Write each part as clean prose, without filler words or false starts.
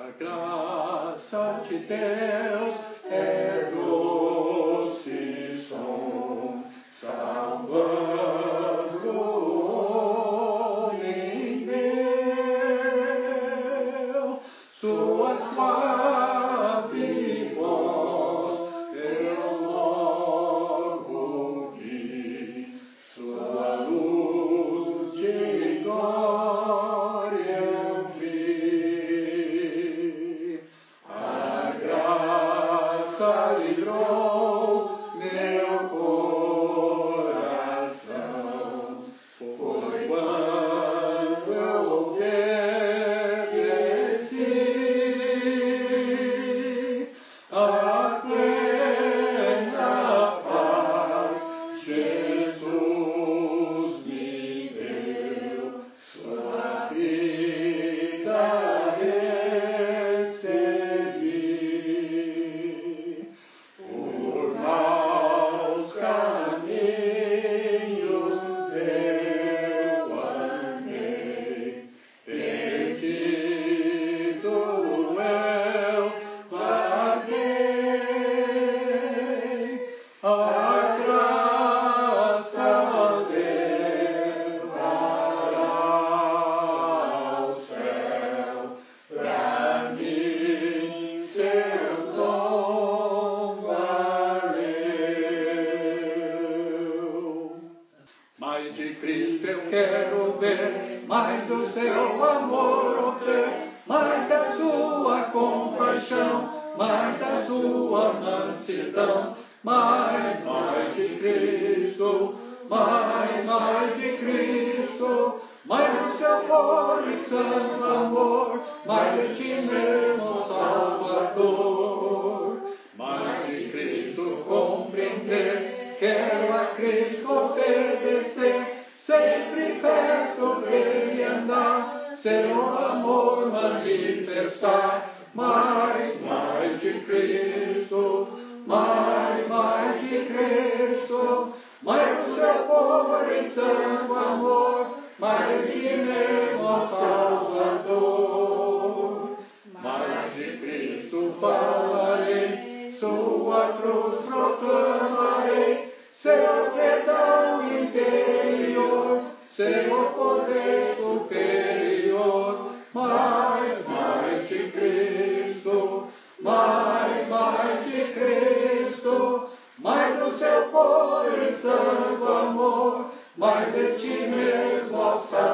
graça de Deus é doce som, salvando o homem meu. Sua suave voz eu logo ouvi, sua luz de glória eu vi. A graça livrou meu coração, foi quando eu obedeci. A plena paz Jesus me deu, sua vida recebi. Por maus caminhos eu andei, perdido eu vaguei. A graça levará ao céu, pra mim seu dom valeu. Mais de Cristo eu quero ver, mais do seu amor obter, mais da sua compaixão, mais da sua mansidão, mais de Cristo, mais de Cristo, mais do seu puro e santo amor, mais de ti mesmo, Salvador. Mais de Cristo compreender, quero a Cristo obedecer, sempre perto dele andar, seu amor manifestar. Mais de Cristo, mais de Cristo, mais do seu puro e santo amor, mais de ti mesmo, ó Salvador. Mais de Cristo falarei, sua cruz proclamarei, seu perdão interior, seu poder superior. Mais de Cristo, mais de Cristo, mais do seu puro e santo amor, mais de ti mesmo, ó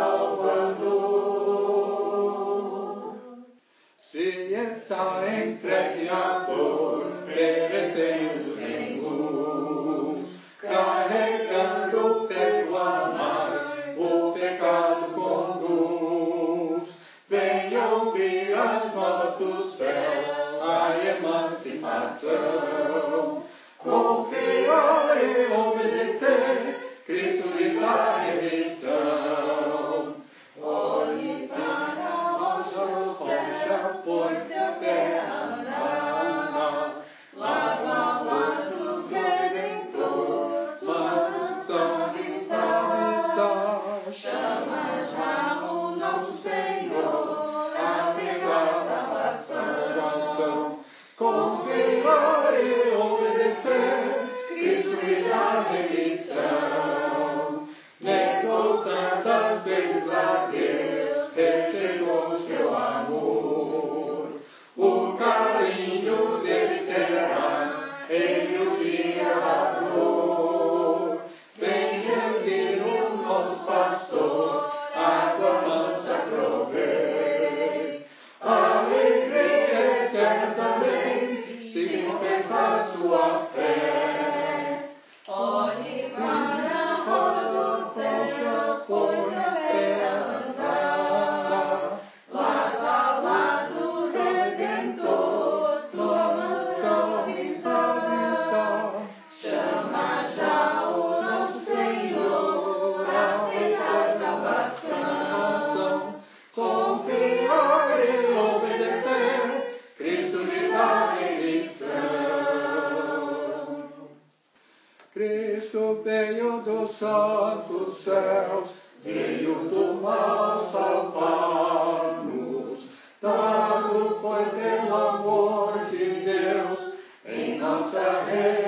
Salvador. Se está entregue à dor, perecendo sem luz, carregando o peso a mais, o pecado conduz. Venha ouvir as novas dos céus, a emancipação. Confiar e obedecer, Cristo lhe dá remissão. Olhe para os rochas, pois seu pé anda, lado a lado Redentor, mansão está. Chama já o nosso Senhor, a cega salvação. Confiar e obedecer, Cristo lhe dá remissão. Negou tantas vezes a Deus, rejeitou seu amor. foi pelo amor de Deus em nossa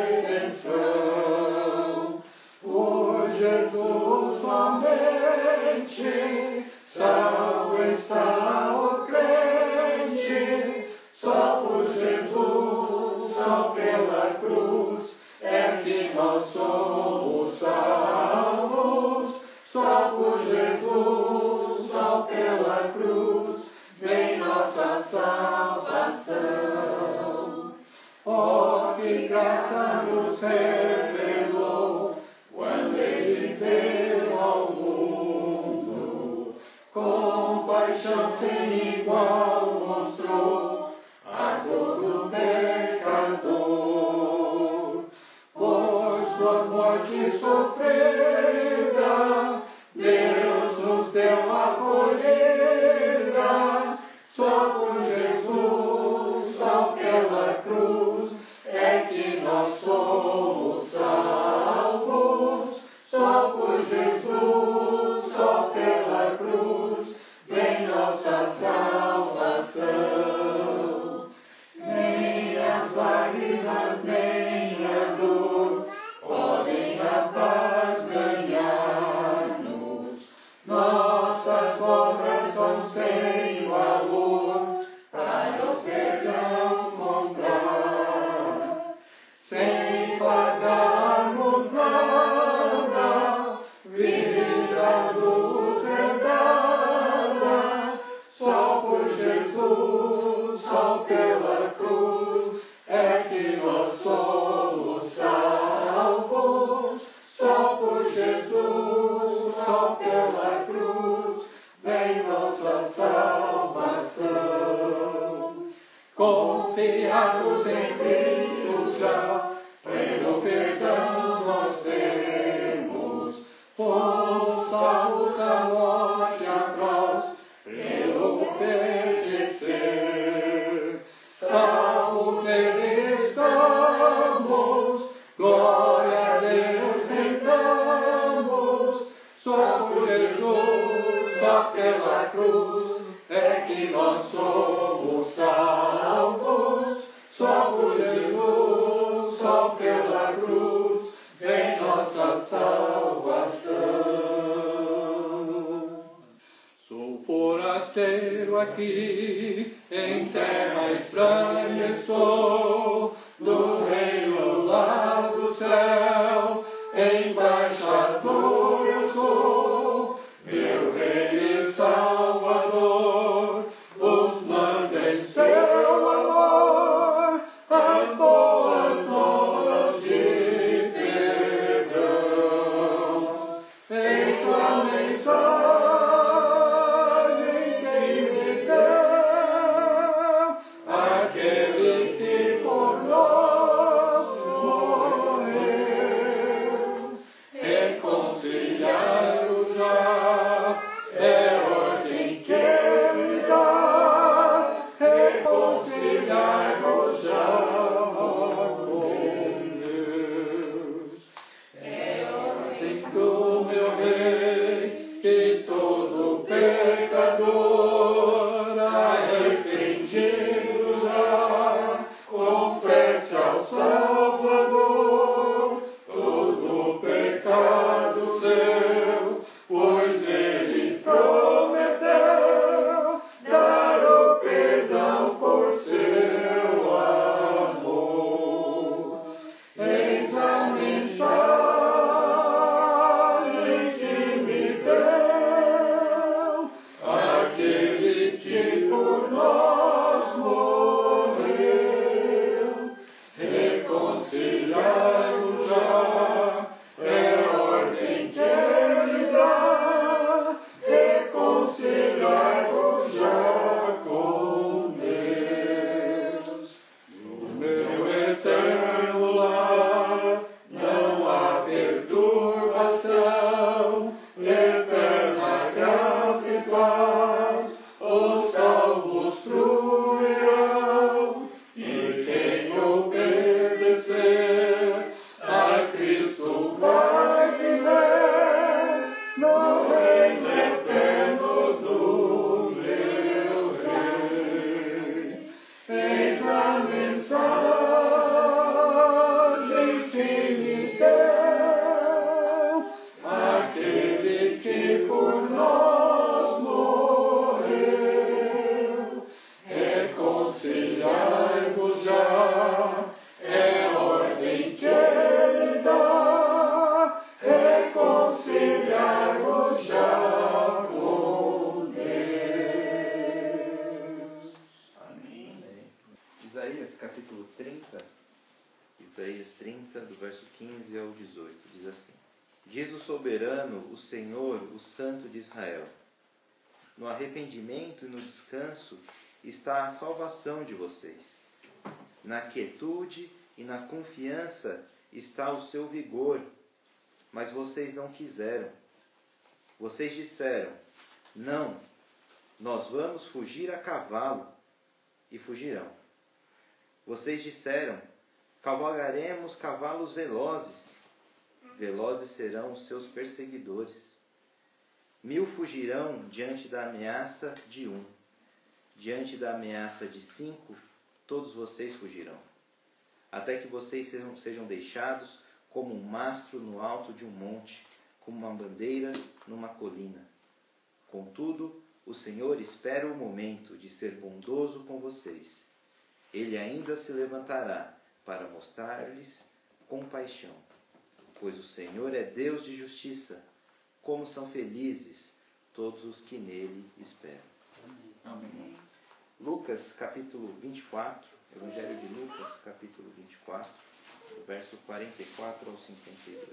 redenção. Por Jesus somente salvo está o crente, só por Jesus, só pela cruz é que nós somos salvos. Só por Jesus, só pela cruz vem nossa salvação. Oh, que graça nos revelou quando Ele veio ao mundo. Compaixão sem igual mostrou a todo pecador. Por sua morte sofrida, Deus nos deu a colheita. Só por Jesus, só pela cruz, é que nós somos salvos. Só por Jesus, só pela cruz, vem nossa salvação. Nem as lágrimas, nem a dor podem a paz ganhar-nos. Nossas obras são sem valor para o perdão comprar. Sem pagarmos nada, vida nos é dada. Só por Jesus, só pela cruz, é que nós somos salvos. Só por Jesus, só pela cruz, vem nossa salvação. Confiados em Cristo já, pleno perdão nós temos. Fomos salvos da morte atroz, pelo obedecer. Salvos nele estamos, glória a Deus cantamos. Só por Jesus, só pela cruz, é que nós somos salvos. Só por Jesus, só pela cruz, vem nossa salvação. Sou forasteiro aqui, em terra estranha estou, do reino lá do céu, embaixador eu sou, meu Rei e Salvador, vos manda em seu amor as boas novas de perdão. Eis a mensagem que me deu aquele que por capítulo 30, Isaías 30, do verso 15 ao 18, diz assim: Diz o soberano, o Senhor, o Santo de Israel: no arrependimento e no descanso está a salvação de vocês. Na quietude e na confiança está o seu vigor, mas vocês não quiseram. Vocês disseram: não, nós vamos fugir a cavalo, e fugirão. Vocês disseram: cavalgaremos cavalos velozes, velozes serão os seus perseguidores. 1000 fugirão diante da ameaça de 1, diante da ameaça de 5, todos vocês fugirão, até que vocês sejam deixados como um mastro no alto de um monte, como uma bandeira numa colina. Contudo, o Senhor espera o momento de ser bondoso com vocês. Ele ainda se levantará para mostrar-lhes compaixão, pois o Senhor é Deus de justiça. Como são felizes todos os que nele esperam. Amém. Lucas, capítulo 24, Evangelho de Lucas, capítulo 24, do verso 44 ao 52.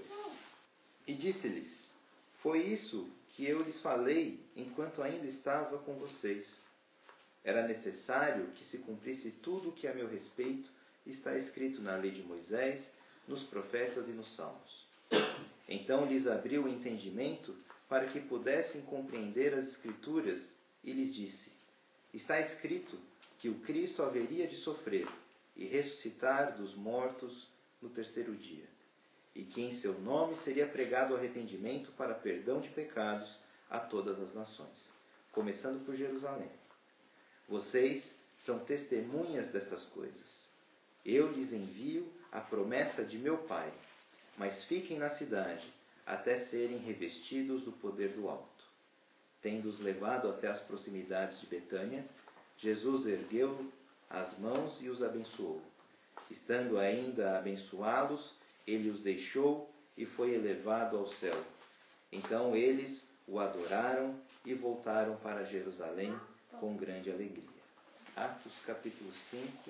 E disse-lhes: foi isso que eu lhes falei enquanto ainda estava com vocês. Era necessário que se cumprisse tudo o que a meu respeito está escrito na lei de Moisés, nos profetas e nos salmos. Então lhes abriu o entendimento para que pudessem compreender as Escrituras e lhes disse: está escrito que o Cristo haveria de sofrer e ressuscitar dos mortos no terceiro dia, e que em seu nome seria pregado arrependimento para perdão de pecados a todas as nações, começando por Jerusalém. Vocês são testemunhas destas coisas. Eu lhes envio a promessa de meu Pai, mas fiquem na cidade até serem revestidos do poder do alto. Tendo-os levado até as proximidades de Betânia, Jesus ergueu as mãos e os abençoou. Estando ainda a abençoá-los, ele os deixou e foi elevado ao céu. Então eles o adoraram e voltaram para Jerusalém com grande alegria. Atos capítulo 5,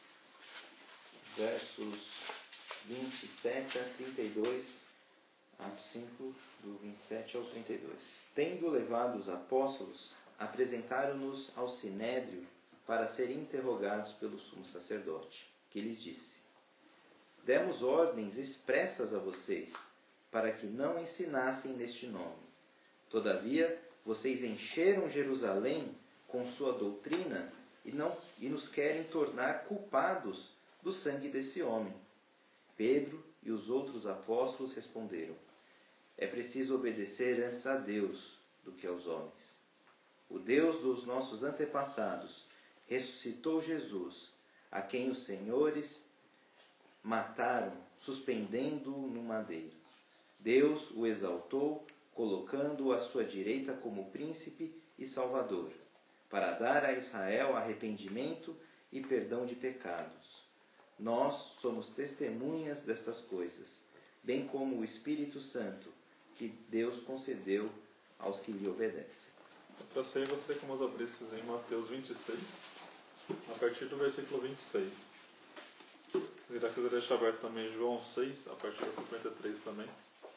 versos 27 a 32. Atos 5, do 27 ao 32. Tendo levado os apóstolos, apresentaram-nos ao sinédrio para serem interrogados pelo sumo sacerdote, que lhes disse: demos ordens expressas a vocês, para que não ensinassem neste nome. Todavia, vocês encheram Jerusalém com sua doutrina e nos querem tornar culpados do sangue desse homem. Pedro e os outros apóstolos responderam: é preciso obedecer antes a Deus do que aos homens. O Deus dos nossos antepassados ressuscitou Jesus, a quem os senhores mataram, suspendendo-o no madeiro. Deus o exaltou, colocando-o à sua direita como príncipe e salvador, para dar a Israel arrependimento e perdão de pecados. Nós somos testemunhas destas coisas, bem como o Espírito Santo, que Deus concedeu aos que lhe obedecem. Para ser, eu gostaria que nós abríssemos em Mateus 26, a partir do versículo 26. Irá querer deixar aberto também João 6, a partir do 53 também.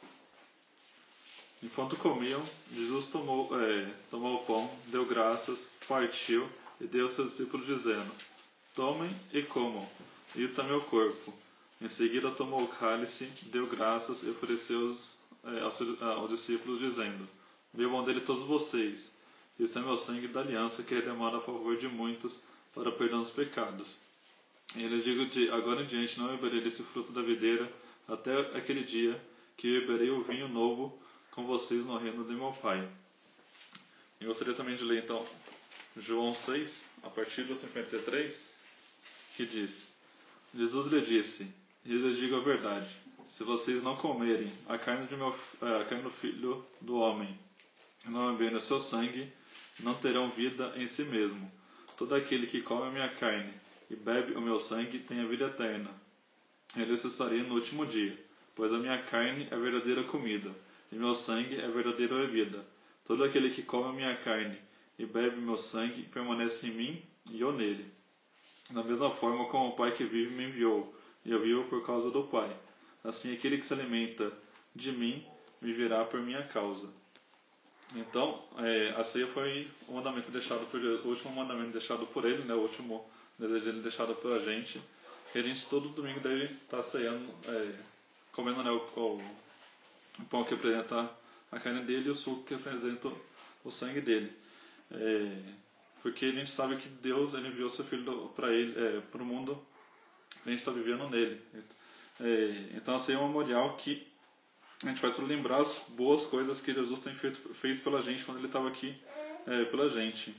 Enquanto comiam, Jesus tomou o pão, deu graças, partiu e deu aos seus discípulos, dizendo: tomem e comam, isto é meu corpo. Em seguida tomou o cálice, deu graças e ofereceu-os aos discípulos, dizendo: bebam dele todos vocês, isto é meu sangue da aliança, que é derramado a favor de muitos para o perdão dos pecados. E eu lhes digo: agora em diante não beberei desse fruto da videira, até aquele dia que beberei o vinho novo com vocês no reino de meu Pai. Eu gostaria também de ler então João 6, a partir do 53, que diz: Jesus lhe disse: e lhes digo a verdade, se vocês não comerem a carne do Filho do Homem e não beberem o seu sangue, não terão vida em si mesmo. Todo aquele que come a minha carne e bebe o meu sangue tem a vida eterna. Eu ressuscitarei no último dia, pois a minha carne é a verdadeira comida, e meu sangue é a verdadeira bebida. Todo aquele que come a minha carne e bebe o meu sangue permanece em mim e eu nele. da mesma forma como o Pai que vive me enviou, e eu vivo por causa do Pai. Assim, aquele que se alimenta de mim viverá por minha causa. Então, a ceia foi o mandamento deixado por Deus, o último mandamento deixado por Ele, né, o último desejo dele deixado pela gente. E a gente todo domingo deve estar ceando, comendo, né, o pão que representa a carne dele e o suco que representa o sangue dele. Porque a gente sabe que Deus ele enviou seu Filho para o mundo, a gente está vivendo nele. Então, a ceia é um memorial que a gente faz para lembrar as boas coisas que Jesus fez pela gente quando ele estava aqui pela gente.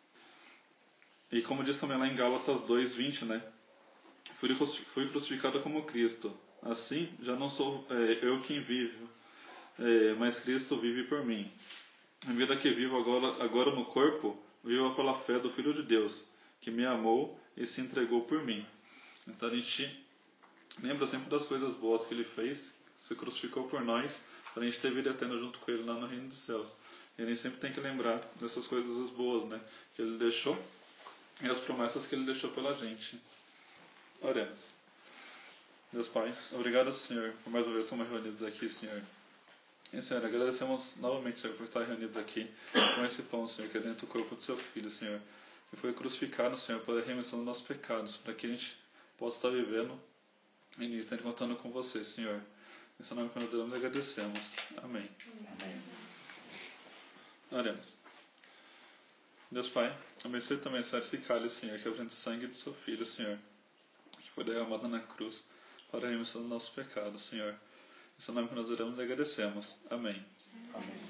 E como diz também lá em Gálatas 2:20, né? Fui crucificado como Cristo. Assim, já não sou eu quem vivo, mas Cristo vive por mim. A vida que vivo agora no corpo, vivo pela fé do Filho de Deus, que me amou e se entregou por mim. Então a gente lembra sempre das coisas boas que ele fez, se crucificou por nós, para a gente ter vida eterna junto com ele lá no reino dos céus. E a gente sempre tem que lembrar dessas coisas boas, né, que ele deixou e as promessas que ele deixou pela gente. Oremos. Deus Pai, obrigado, Senhor, por mais uma vez estamos reunidos aqui, Senhor. E, Senhor, agradecemos novamente, Senhor, por estar reunidos aqui com esse pão, Senhor, que é dentro do corpo do Seu Filho, Senhor, que foi crucificado, Senhor, pela remissão dos nossos pecados, para que a gente possa estar vivendo e estar contando com Você, Senhor. Em Seu nome que nós oramos e agradecemos. Amém. Amém. Oremos. Deus Pai, abençoe também, Senhor, esse cálice, Senhor, que apresenta o sangue do Seu Filho, Senhor, que foi derramado na cruz para a remissão dos nossos pecados, Senhor. Em Seu nome que nós oramos e agradecemos. Amém. Amém.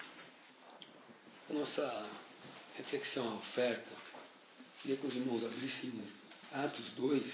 A nossa reflexão, a oferta, queria que os irmãos abrissem Atos 2,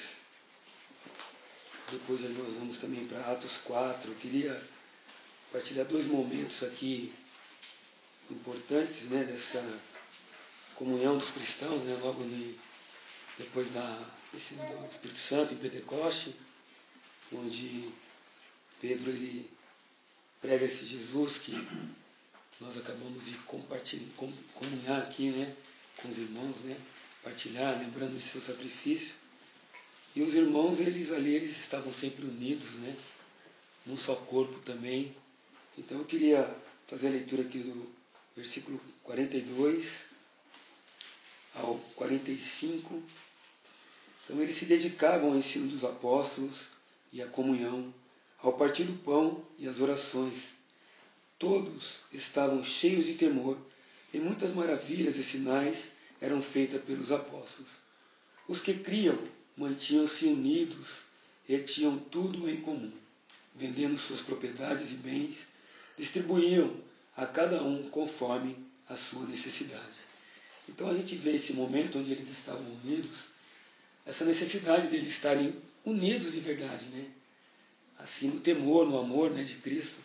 depois nós vamos também para Atos 4. Eu queria partilhar 2 momentos aqui importantes, né, dessa comunhão dos cristãos, né, logo depois do Espírito Santo em Pentecoste, onde Pedro ele prega esse Jesus que nós acabamos de comunhar aqui, né, com os irmãos, né, partilhar, lembrando desse seu sacrifício. E os irmãos, eles estavam sempre unidos, né, num só corpo também. Então eu queria fazer a leitura aqui do versículo 42 ao 45. Então eles se dedicavam ao ensino dos apóstolos e à comunhão, ao partir do pão e às orações. Todos estavam cheios de temor, e muitas maravilhas e sinais eram feitas pelos apóstolos. Os que criam mantinham-se unidos e tinham tudo em comum. Vendendo suas propriedades e bens, distribuíam a cada um conforme a sua necessidade. Então a gente vê esse momento onde eles estavam unidos, essa necessidade de eles estarem unidos de verdade, né? Assim, no temor, no amor, né, de Cristo.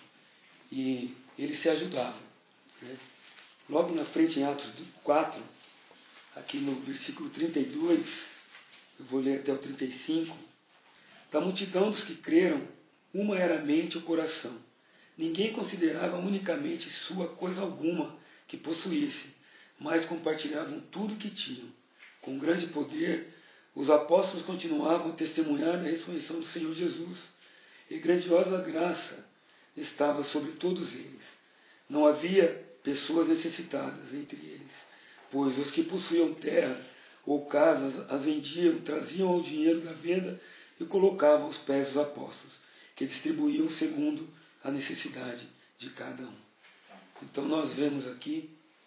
E eles se ajudavam, né? Logo na frente, em Atos 4, aqui no versículo 32, eu vou ler até o 35. Da multidão dos que creram, uma era a mente e o coração. Ninguém considerava unicamente sua coisa alguma que possuísse, mas compartilhavam tudo o que tinham. Com grande poder, os apóstolos continuavam a testemunhar da ressurreição do Senhor Jesus, e grandiosa graça estava sobre todos eles. Não havia pessoas necessitadas entre eles, pois os que possuíam terra ou casas as vendiam, traziam o dinheiro da venda e colocavam aos pés dos apóstolos, que distribuíam segundo a necessidade de cada um. Então nós vemos aqui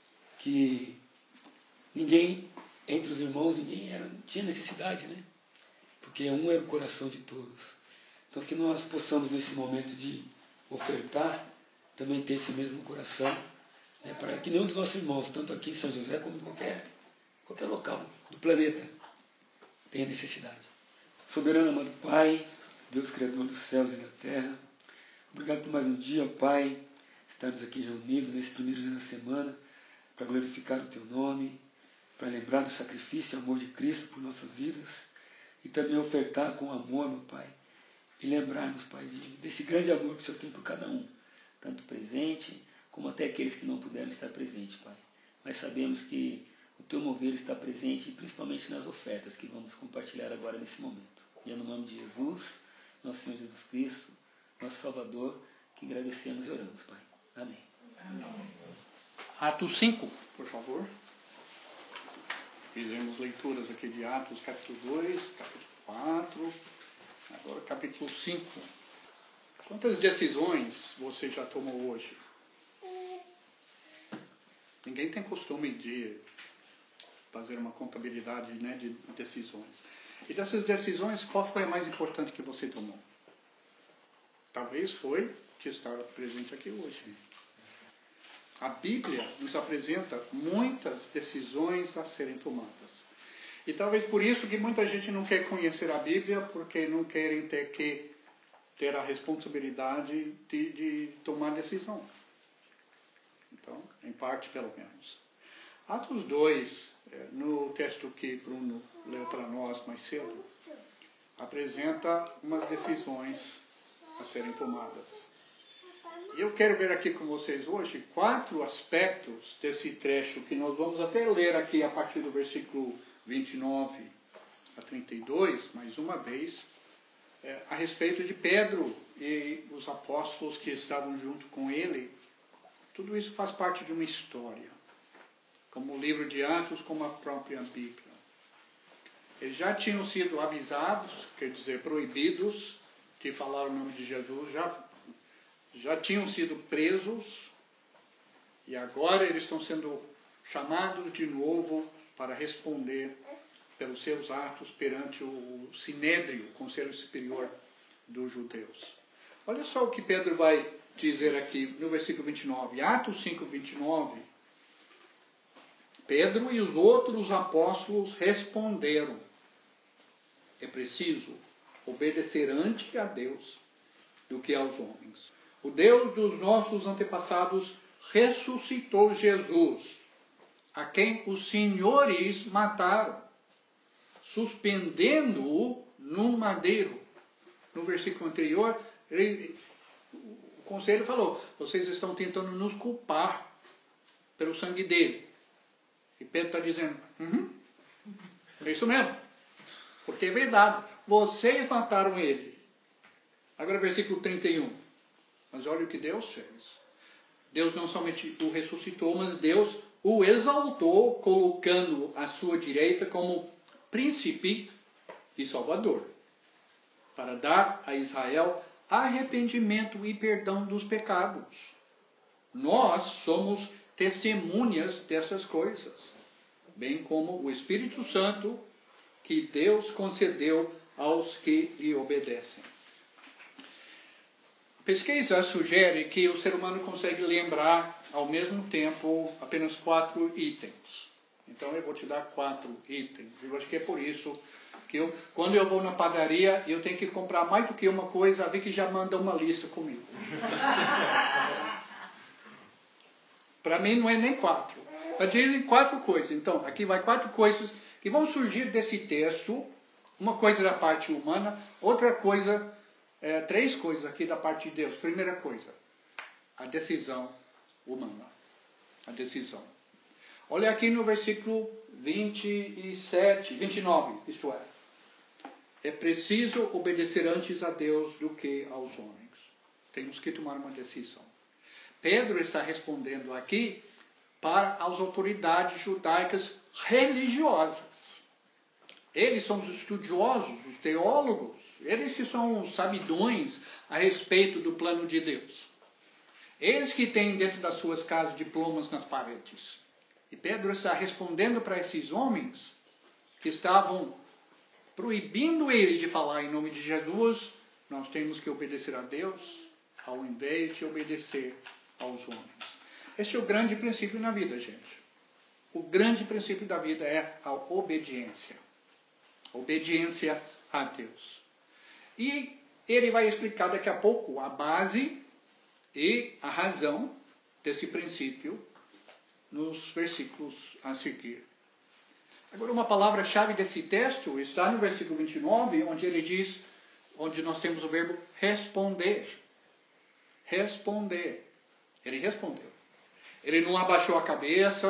que ninguém, entre os irmãos, tinha necessidade, né? Porque um era o coração de todos. Então que nós possamos, nesse momento de ofertar, também ter esse mesmo coração, né, para que nenhum dos nossos irmãos, tanto aqui em São José como em qualquer local do planeta, tenha necessidade. Soberano amado Pai, Deus Criador dos céus e da terra, obrigado por mais um dia, Pai, estarmos aqui reunidos nesse primeiro dia da semana, para glorificar o Teu nome, para lembrar do sacrifício e amor de Cristo por nossas vidas, e também ofertar com amor, meu Pai, e lembrarmos, Pai, desse grande amor que o Senhor tem por cada um, tanto presente, como até aqueles que não puderam estar presentes, Pai. Mas sabemos que o teu mover está presente, principalmente nas ofertas que vamos compartilhar agora nesse momento. E é no nome de Jesus, nosso Senhor Jesus Cristo, nosso Salvador, que agradecemos e oramos, Pai. Amém. Atos 5, por favor. Fizemos leituras aqui de Atos, capítulo 2, capítulo 4, agora capítulo 5. Quantas decisões você já tomou hoje? Ninguém tem costume de fazer uma contabilidade, né, de decisões. E dessas decisões, qual foi a mais importante que você tomou? Talvez foi de estar presente aqui hoje. A Bíblia nos apresenta muitas decisões a serem tomadas. E talvez por isso que muita gente não quer conhecer a Bíblia, porque não querem ter a responsabilidade de tomar decisão. Então, em parte pelo menos. Atos 2, no texto que Bruno leu para nós mais cedo, apresenta umas decisões a serem tomadas. E eu quero ver aqui com vocês hoje 4 aspectos desse trecho que nós vamos até ler aqui a partir do versículo 29 a 32, mais uma vez, a respeito de Pedro e os apóstolos que estavam junto com ele. Tudo isso faz parte de uma história, como o livro de Atos, como a própria Bíblia. Eles já tinham sido avisados, quer dizer, proibidos de falar o nome de Jesus, já tinham sido presos, e agora eles estão sendo chamados de novo para responder pelos seus atos perante o Sinédrio, o Conselho Superior dos Judeus. Olha só o que Pedro vai dizer aqui no versículo 29, Atos 5, 29. Pedro e os outros apóstolos responderam: é preciso obedecer antes a Deus do que aos homens. O Deus dos nossos antepassados ressuscitou Jesus, a quem os senhores mataram, suspendendo-o num madeiro. No versículo anterior, o conselho falou: vocês estão tentando nos culpar pelo sangue dele. E Pedro está dizendo: é isso mesmo, porque é verdade, vocês mataram ele. Agora versículo 31. Mas olha o que Deus fez. Deus não somente o ressuscitou, mas Deus o exaltou, colocando-o à sua direita como príncipe e salvador, para dar a Israel arrependimento e perdão dos pecados. Nós somos testemunhas dessas coisas, bem como o Espírito Santo que Deus concedeu aos que lhe obedecem. Pesquisa sugere que o ser humano consegue lembrar ao mesmo tempo apenas 4 itens. Então eu vou te dar 4 itens. Eu acho que é por isso que quando eu vou na padaria, eu tenho que comprar mais do que uma coisa, a Vicky já manda uma lista comigo. Para mim não é nem 4. Mas dizem 4 coisas. Então, aqui vai 4 coisas que vão surgir desse texto. Uma coisa da parte humana, outra coisa... 3 coisas aqui da parte de Deus. Primeira coisa, a decisão humana. A decisão. Olha aqui no versículo 29, isto é. É preciso obedecer antes a Deus do que aos homens. Temos que tomar uma decisão. Pedro está respondendo aqui para as autoridades judaicas religiosas. Eles são os estudiosos, os teólogos. Eles que são os sabidões a respeito do plano de Deus. Eles que têm dentro das suas casas diplomas nas paredes. E Pedro está respondendo para esses homens que estavam proibindo ele de falar em nome de Jesus. Nós temos que obedecer a Deus ao invés de obedecer aos homens. Este é o grande princípio na vida, gente. O grande princípio da vida é a obediência. Obediência a Deus. E ele vai explicar daqui a pouco a base e a razão desse princípio nos versículos a seguir. Agora, uma palavra-chave desse texto está no versículo 29, onde ele diz, onde nós temos o verbo responder. Responder. Ele respondeu. Ele não abaixou a cabeça,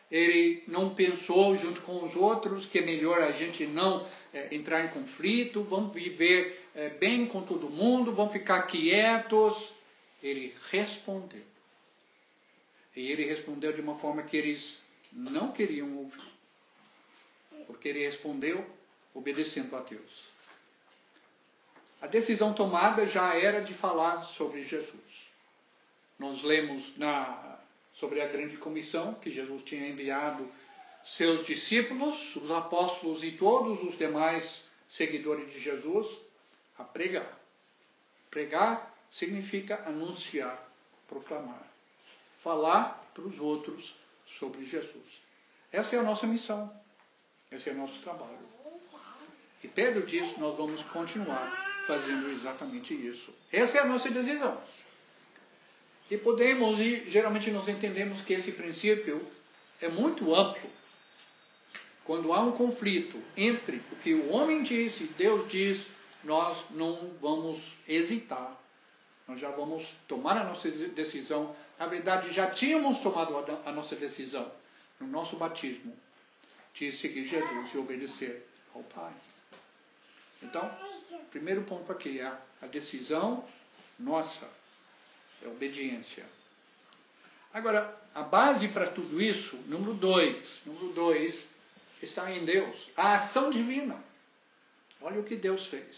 Ele não pensou junto com os outros que é melhor a gente não entrar em conflito, vamos viver bem com todo mundo, vamos ficar quietos. Ele respondeu. E ele respondeu de uma forma que eles não queriam ouvir. Porque ele respondeu obedecendo a Deus. A decisão tomada já era de falar sobre Jesus. Nós lemos sobre a grande comissão que Jesus tinha enviado seus discípulos, os apóstolos e todos os demais seguidores de Jesus a pregar. Pregar significa anunciar, proclamar. Falar para os outros sobre Jesus. Essa é a nossa missão. Esse é o nosso trabalho. E perto disso nós vamos continuar fazendo exatamente isso. Essa é a nossa decisão. E podemos, e geralmente nós entendemos que esse princípio é muito amplo. Quando há um conflito entre o que o homem diz e Deus diz, nós não vamos hesitar. Nós já vamos tomar a nossa decisão. Na verdade, já tínhamos tomado a nossa decisão no nosso batismo de seguir Jesus e obedecer ao Pai. Então, primeiro ponto aqui é a decisão nossa, é a obediência. Agora, a base para tudo isso, número 2 está em Deus, a ação divina. Olha o que Deus fez.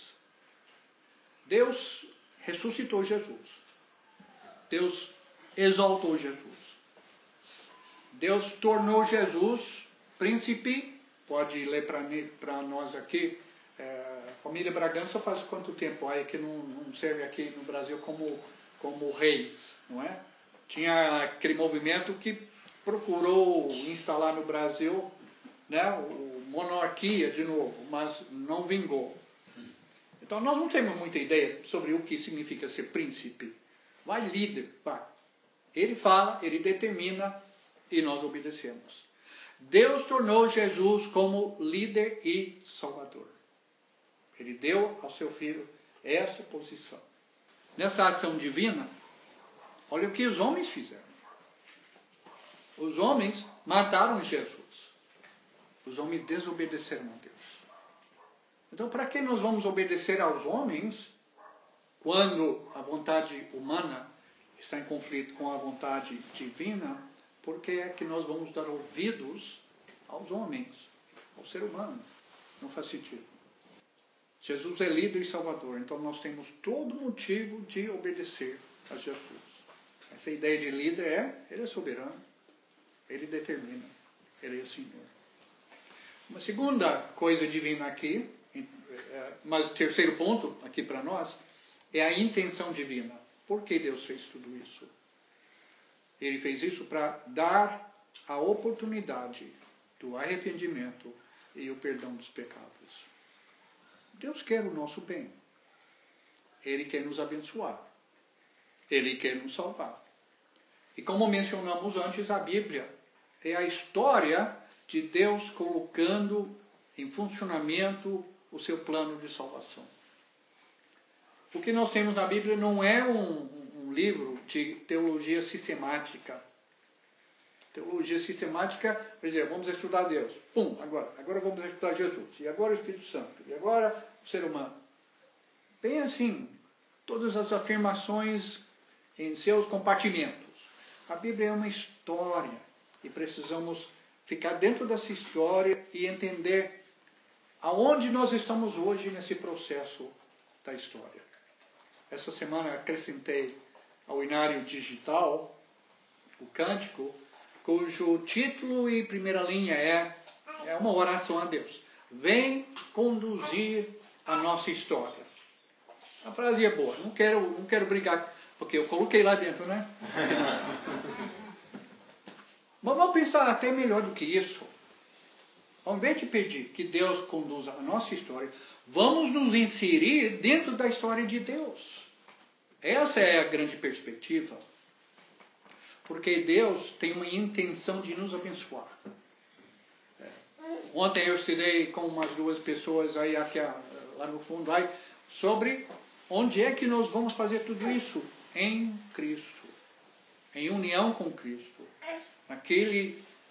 Deus ressuscitou Jesus. Deus exaltou Jesus. Deus tornou Jesus príncipe. Pode ler para nós aqui. Família Bragança faz quanto tempo aí que não serve aqui no Brasil como reis, não é? Tinha aquele movimento que procurou instalar no Brasil, né, monarquia de novo, mas não vingou. Então nós não temos muita ideia sobre o que significa ser príncipe. Vai líder, vai. Ele fala, ele determina e nós obedecemos. Deus tornou Jesus como líder e salvador. Ele deu ao seu filho essa posição. Nessa ação divina, olha o que os homens fizeram. Os homens mataram Jesus. Os homens desobedeceram a Deus. Então, para que nós vamos obedecer aos homens quando a vontade humana está em conflito com a vontade divina? Por que é que nós vamos dar ouvidos aos homens, ao ser humano? Não faz sentido. Jesus é líder e salvador, então nós temos todo motivo de obedecer a Jesus. Essa ideia de líder ele é soberano, ele determina, ele é Senhor. Uma segunda coisa divina aqui, mas o terceiro ponto aqui para nós, é a intenção divina. Por que Deus fez tudo isso? Ele fez isso para dar a oportunidade do arrependimento e o perdão dos pecados. Deus quer o nosso bem. Ele quer nos abençoar. Ele quer nos salvar. E como mencionamos antes, a Bíblia é a história de Deus colocando em funcionamento o seu plano de salvação. O que nós temos na Bíblia não é um livro de teologia sistemática. Teologia sistemática, por exemplo, vamos estudar Deus. Agora vamos estudar Jesus. E agora o Espírito Santo. E agora o ser humano. Bem assim, todas as afirmações em seus compartimentos. A Bíblia é uma história. E precisamos ficar dentro dessa história e entender aonde nós estamos hoje nesse processo da história. Essa semana acrescentei ao Inário Digital o cântico, cujo título e primeira linha é uma oração a Deus. Vem conduzir a nossa história. A frase é boa, não quero brigar, porque eu coloquei lá dentro, né? Mas vamos pensar até melhor do que isso. Ao invés de pedir que Deus conduza a nossa história, vamos nos inserir dentro da história de Deus. Essa é a grande perspectiva. Porque Deus tem uma intenção de nos abençoar. Ontem eu estudei com umas 2 pessoas aí lá no fundo aí, sobre onde é que nós vamos fazer tudo isso? Em Cristo. Em união com Cristo. Naquele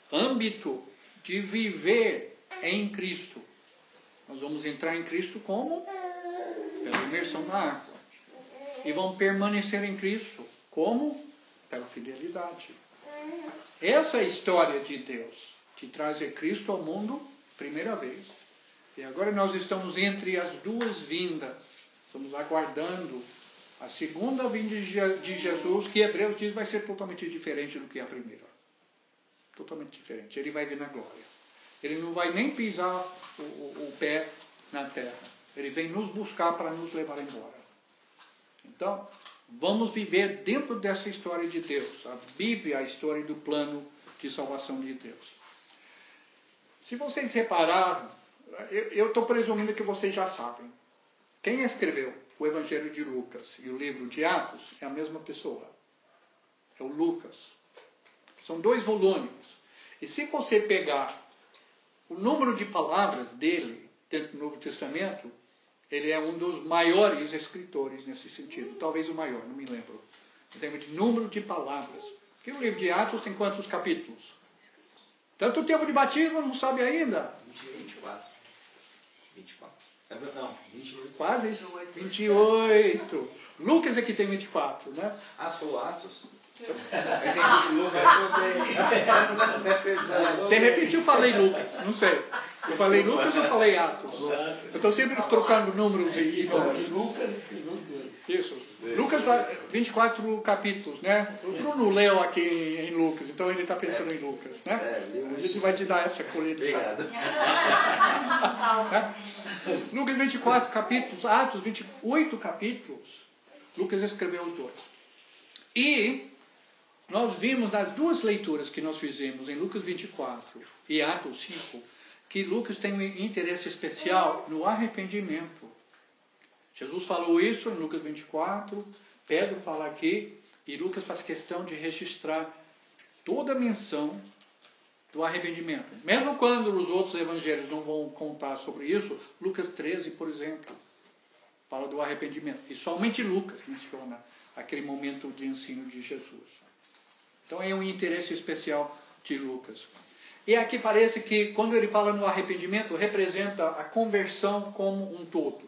âmbito de viver em Cristo. Nós vamos entrar em Cristo como? Pela imersão na água. E vamos permanecer em Cristo como? Pela fidelidade. Essa é a história de Deus, de trazer Cristo ao mundo, primeira vez. E agora nós estamos entre as duas vindas. Estamos aguardando a segunda vinda de Jesus, que Hebreus diz vai ser totalmente diferente do que a primeira. Totalmente diferente. Ele vai vir na glória. Ele não vai nem pisar o pé na terra. Ele vem nos buscar para nos levar embora. Então, vamos viver dentro dessa história de Deus. A Bíblia é a história do plano de salvação de Deus. Se vocês repararam, eu estou presumindo que vocês já sabem. Quem escreveu o Evangelho de Lucas e o livro de Atos é a mesma pessoa. É o Lucas. São 2 volumes. E se você pegar o número de palavras dele dentro do Novo Testamento, ele é um dos maiores escritores nesse sentido. Talvez o maior, não me lembro. Em termos de número de palavras. Porque o livro de Atos tem quantos capítulos? Tanto o tempo de batismo, não sabe ainda? 24. 24. Não, 28. Quase 28. Lucas é que tem 24, né? Ah, sou Atos? Eu entendi Lucas. É verdade. De repente eu falei Lucas, não sei. Eu falei Lucas ou falei Atos? Eu estou sempre trocando números e nomes. Lucas escreveu os 2. Isso. Lucas, 24 capítulos, né? O Bruno leu aqui em Lucas, então ele está pensando em Lucas, né? A gente vai te dar essa colheita. Obrigado. Lucas 24 capítulos, Atos 28 capítulos. Lucas escreveu os 2. E nós vimos nas 2 leituras que nós fizemos, em Lucas 24 e Atos 5, que Lucas tem um interesse especial no arrependimento. Jesus falou isso em Lucas 24, Pedro fala aqui, e Lucas faz questão de registrar toda a menção do arrependimento. Mesmo quando os outros evangelhos não vão contar sobre isso, Lucas 13, por exemplo, fala do arrependimento. E somente Lucas menciona aquele momento de ensino de Jesus. Então é um interesse especial de Lucas. E aqui parece que quando ele fala no arrependimento, representa a conversão como um todo.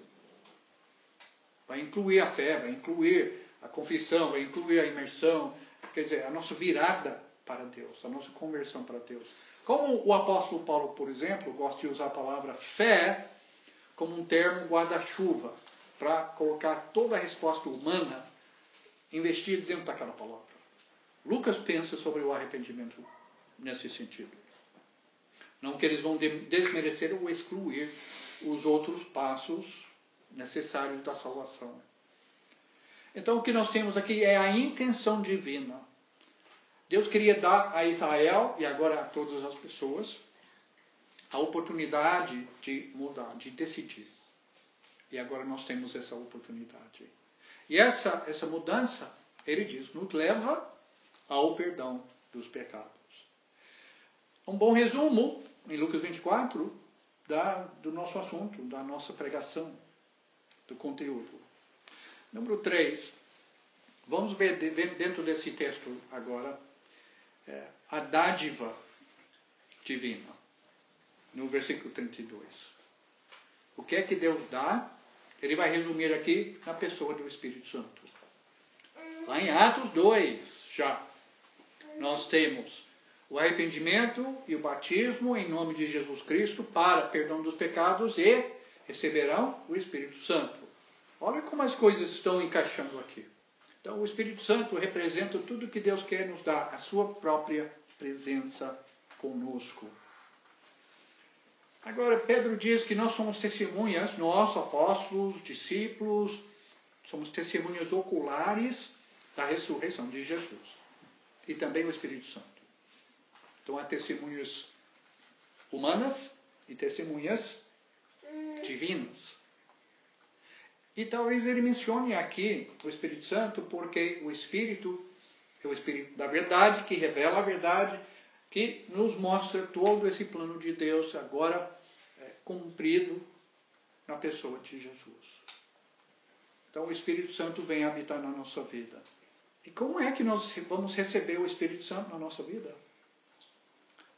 Vai incluir a fé, vai incluir a confissão, vai incluir a imersão, quer dizer, a nossa virada para Deus, a nossa conversão para Deus. Como o apóstolo Paulo, por exemplo, gosta de usar a palavra fé como um termo guarda-chuva, para colocar toda a resposta humana investida dentro daquela palavra. Lucas pensa sobre o arrependimento nesse sentido. Não que eles vão desmerecer ou excluir os outros passos necessários da salvação. Então o que nós temos aqui é a intenção divina. Deus queria dar a Israel, e agora a todas as pessoas, a oportunidade de mudar, de decidir. E agora nós temos essa oportunidade. E essa mudança, ele diz, nos leva ao perdão dos pecados. Um bom resumo, em Lucas 24, do nosso assunto, da nossa pregação, do conteúdo. Número 3, vamos ver dentro desse texto agora, a dádiva divina, no versículo 32. O que é que Deus dá? Ele vai resumir aqui na pessoa do Espírito Santo. Lá em Atos 2, já, nós temos o arrependimento e o batismo em nome de Jesus Cristo para perdão dos pecados e receberão o Espírito Santo. Olha como as coisas estão encaixando aqui. Então, o Espírito Santo representa tudo que Deus quer nos dar, a sua própria presença conosco. Agora, Pedro diz que nós somos testemunhas, nós, apóstolos, discípulos, somos testemunhas oculares da ressurreição de Jesus. E também o Espírito Santo. Então, há testemunhas humanas e testemunhas divinas. E talvez ele mencione aqui o Espírito Santo, porque o Espírito é o Espírito da verdade, que revela a verdade, que nos mostra todo esse plano de Deus agora cumprido na pessoa de Jesus. Então o Espírito Santo vem habitar na nossa vida. E como é que nós vamos receber o Espírito Santo na nossa vida?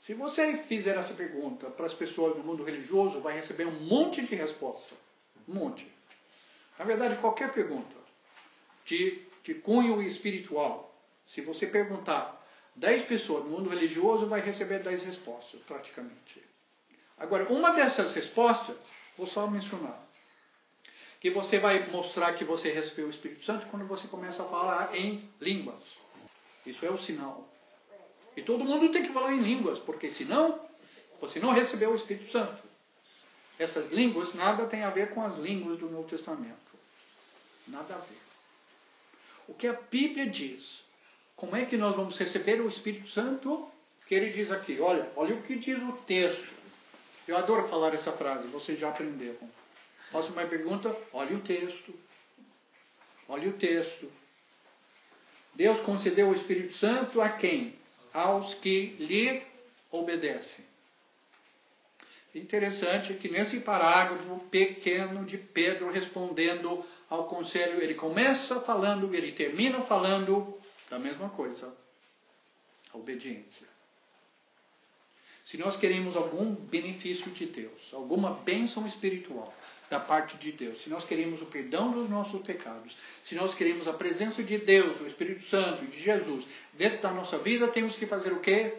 Se você fizer essa pergunta para as pessoas do mundo religioso, vai receber um monte de resposta. Um monte. Na verdade, qualquer pergunta de cunho espiritual, se você perguntar 10 pessoas no mundo religioso, vai receber 10 respostas, praticamente. Agora, uma dessas respostas, vou só mencionar, que você vai mostrar que você recebeu o Espírito Santo quando você começa a falar em línguas. Isso é o sinal. E todo mundo tem que falar em línguas, porque senão você não recebeu o Espírito Santo. Essas línguas nada tem a ver com as línguas do Novo Testamento. Nada a ver. O que a Bíblia diz, como é que nós vamos receber o Espírito Santo? Que ele diz aqui, olha o que diz o texto. Eu adoro falar essa frase, vocês já aprenderam. Faço uma pergunta, olha o texto. Olha o texto. Deus concedeu o Espírito Santo a quem? Aos que lhe obedecem. Interessante que nesse parágrafo pequeno de Pedro respondendo ao conselho, ele começa falando, ele termina falando da mesma coisa. A obediência. Se nós queremos algum benefício de Deus, alguma bênção espiritual da parte de Deus, se nós queremos o perdão dos nossos pecados, se nós queremos a presença de Deus, do Espírito Santo e de Jesus dentro da nossa vida, temos que fazer o quê?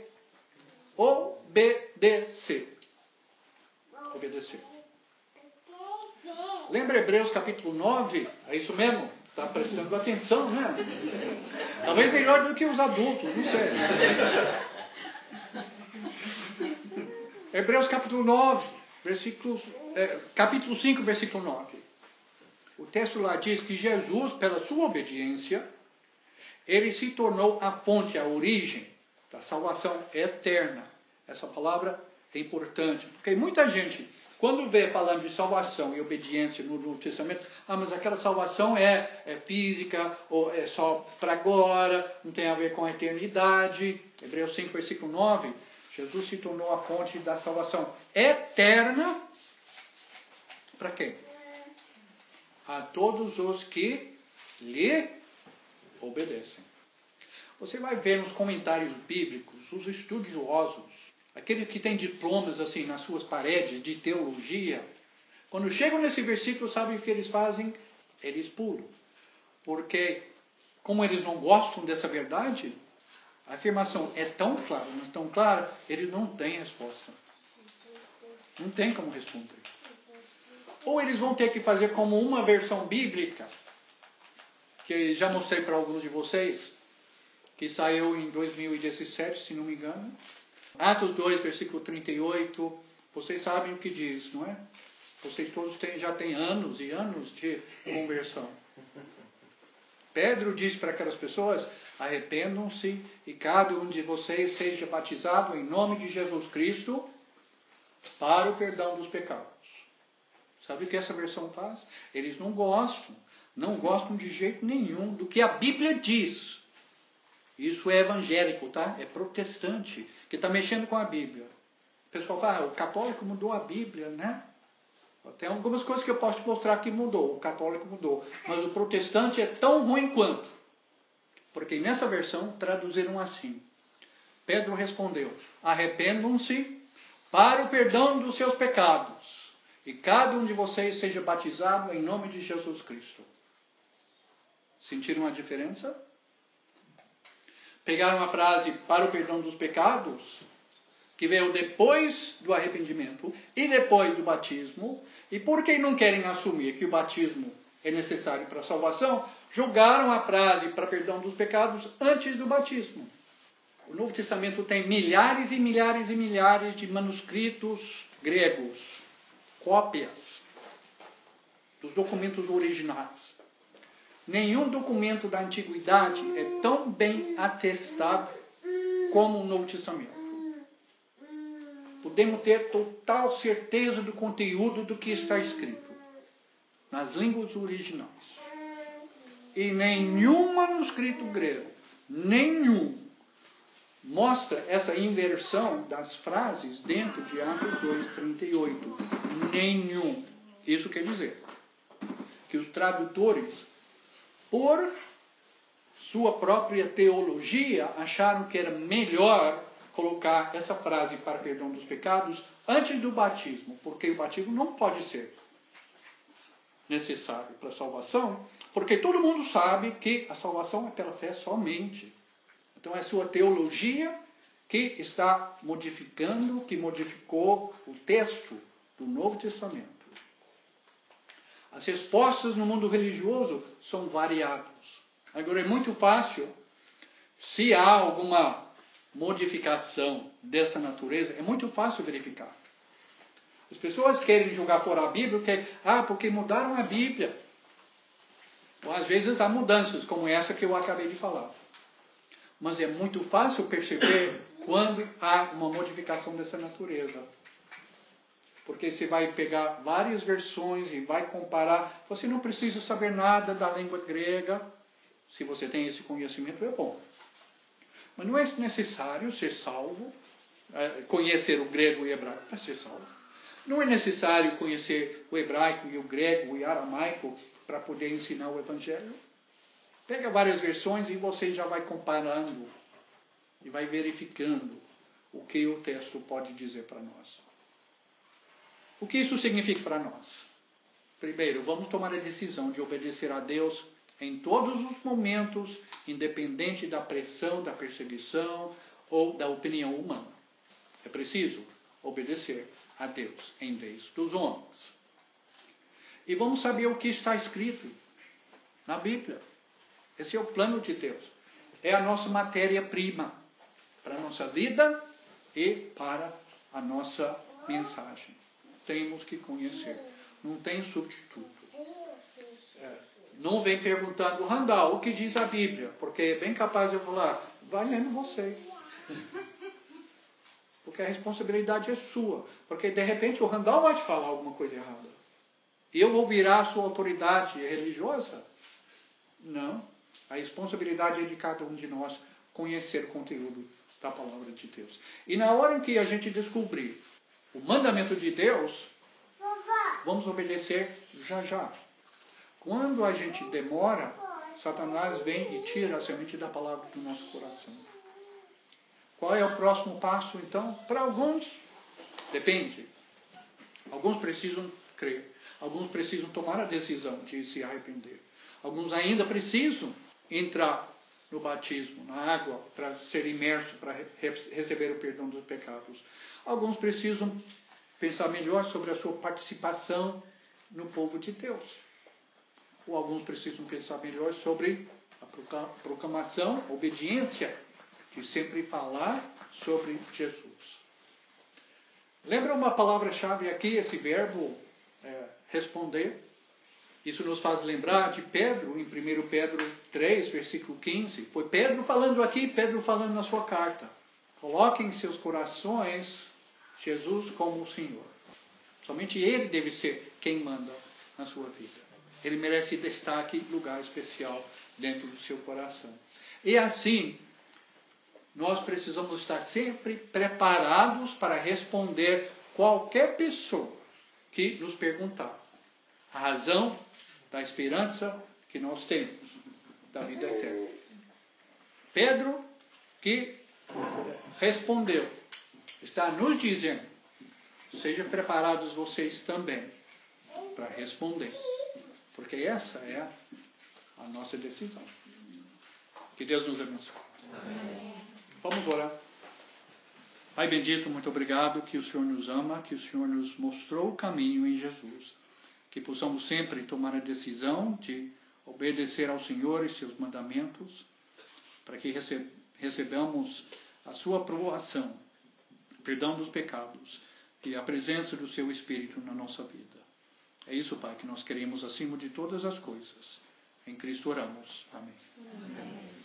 Obedecer. Obedecer. Lembra Hebreus capítulo 9? É isso mesmo? Está prestando atenção, né? Talvez melhor do que os adultos, não sei. Hebreus capítulo 9, capítulo 5, versículo 9. O texto lá diz que Jesus, pela sua obediência, ele se tornou a fonte, a origem da salvação eterna. Essa palavra é importante, porque muita gente, quando vê falando de salvação e obediência no Novo Testamento, mas aquela salvação é física, ou é só para agora, não tem a ver com a eternidade. Hebreus 5, versículo 9, Jesus se tornou a fonte da salvação eterna. Para quem? A todos os que lhe obedecem. Você vai ver nos comentários bíblicos, os estudiosos, aqueles que têm diplomas assim nas suas paredes de teologia, quando chegam nesse versículo, sabe o que eles fazem? Eles pulam. Porque, como eles não gostam dessa verdade, a afirmação é tão clara, mas tão clara, eles não têm resposta. Não tem como responder. Ou eles vão ter que fazer como uma versão bíblica, que já mostrei para alguns de vocês, que saiu em 2017, se não me engano. Atos 2, versículo 38. Vocês sabem o que diz, não é? Vocês todos já têm anos e anos de conversão. Pedro diz para aquelas pessoas, arrependam-se e cada um de vocês seja batizado em nome de Jesus Cristo para o perdão dos pecados. Sabe o que essa versão faz? Eles não gostam de jeito nenhum do que a Bíblia diz. Isso é evangélico, tá? É protestante, que está mexendo com a Bíblia. O pessoal fala, o católico mudou a Bíblia, né? Tem algumas coisas que eu posso te mostrar que mudou, o católico mudou. Mas o protestante é tão ruim quanto. Porque nessa versão traduziram assim. Pedro respondeu, arrependam-se para o perdão dos seus pecados. E cada um de vocês seja batizado em nome de Jesus Cristo. Sentiram a diferença? Pegaram a frase para o perdão dos pecados, que veio depois do arrependimento e depois do batismo, e porque não querem assumir que o batismo é necessário para a salvação, jogaram a frase para perdão dos pecados antes do batismo. O Novo Testamento tem milhares e milhares e milhares de manuscritos gregos, cópias dos documentos originais. Nenhum documento da Antiguidade é tão bem atestado como o Novo Testamento. Podemos ter total certeza do conteúdo do que está escrito nas línguas originais. E nenhum manuscrito grego, nenhum, mostra essa inversão das frases dentro de Atos 2:38. Nenhum. Isso quer dizer que os tradutores, por sua própria teologia, acharam que era melhor colocar essa frase para perdão dos pecados antes do batismo, porque o batismo não pode ser necessário para a salvação, porque todo mundo sabe que a salvação é pela fé somente. Então é sua teologia que está modificando, que modificou o texto do Novo Testamento. As respostas no mundo religioso são variadas. Agora é muito fácil, se há alguma modificação dessa natureza, é muito fácil verificar. As pessoas querem jogar fora a Bíblia, porque mudaram a Bíblia. Ou às vezes há mudanças, como essa que eu acabei de falar. Mas é muito fácil perceber quando há uma modificação dessa natureza. Porque você vai pegar várias versões e vai comparar. Você não precisa saber nada da língua grega. Se você tem esse conhecimento, é bom. Mas não é necessário ser salvo, conhecer o grego e o hebraico para ser salvo. Não é necessário conhecer o hebraico e o grego e o aramaico para poder ensinar o evangelho. Pega várias versões e você já vai comparando e vai verificando o que o texto pode dizer para nós. O que isso significa para nós? Primeiro, vamos tomar a decisão de obedecer a Deus em todos os momentos, independente da pressão, da perseguição ou da opinião humana. É preciso obedecer a Deus em vez dos homens. E vamos saber o que está escrito na Bíblia. Esse é o plano de Deus. É a nossa matéria-prima para a nossa vida e para a nossa mensagem. Temos que conhecer. Não tem substituto. Não vem perguntando, Randall, o que diz a Bíblia? Porque é bem capaz de eu falar, vai lendo você. Porque a responsabilidade é sua. Porque de repente o Randall vai te falar alguma coisa errada. E eu vou virar a sua autoridade religiosa? Não. A responsabilidade é de cada um de nós conhecer o conteúdo da palavra de Deus. E na hora em que a gente descobrir o mandamento de Deus, vamos obedecer já. Quando a gente demora, Satanás vem e tira a semente da palavra do nosso coração. Qual é o próximo passo, então? Para alguns, depende. Alguns precisam crer. Alguns precisam tomar a decisão de se arrepender. Alguns ainda precisam entrar no batismo, na água, para ser imerso, para receber o perdão dos pecados. Alguns precisam pensar melhor sobre a sua participação no povo de Deus. Ou alguns precisam pensar melhor sobre a proclamação, a obediência, de sempre falar sobre Jesus. Lembra uma palavra-chave aqui, esse verbo responder? Isso nos faz lembrar de Pedro, em 1 Pedro 3, versículo 15. Foi Pedro falando aqui, Pedro falando na sua carta. Coloquem em seus corações Jesus como o Senhor. Somente Ele deve ser quem manda na sua vida. Ele merece destaque, lugar especial dentro do seu coração. E assim, nós precisamos estar sempre preparados para responder qualquer pessoa que nos perguntar a razão da esperança que nós temos da vida eterna. Pedro, que respondeu, está nos dizendo, sejam preparados vocês também para responder. Porque essa é a nossa decisão. Que Deus nos abençoe. Amém. Vamos orar. Pai bendito, muito obrigado que o Senhor nos ama, que o Senhor nos mostrou o caminho em Jesus. Que possamos sempre tomar a decisão de obedecer ao Senhor e seus mandamentos, para que recebamos a sua aprovação, perdão dos pecados e a presença do seu Espírito na nossa vida. É isso, Pai, que nós queremos acima de todas as coisas. Em Cristo oramos. Amém. Amém.